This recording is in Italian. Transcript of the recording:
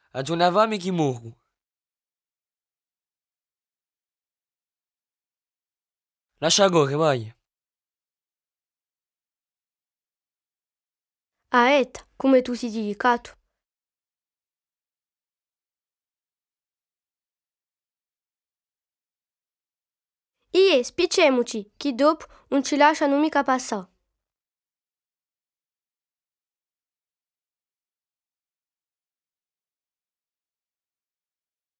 Aggiornavamo chi morgo. Lascia correre, vai. Aeta, come tu sei delicato. Ie, spicciamoci, che dopo non ci lasciano mica passare.